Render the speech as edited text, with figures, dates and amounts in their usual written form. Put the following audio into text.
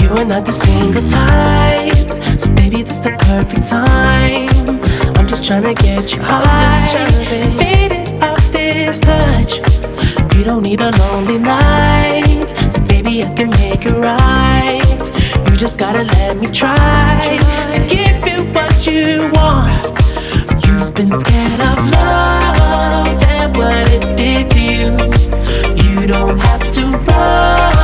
You are not the single type, so baby, this the perfect time. I'm just tryna get you high, faded off this touch. You don't need a lonely night, so baby, I can make it right. You just gotta let me try to give you what you want. You've been scared of love and what it did to you. You don't have to run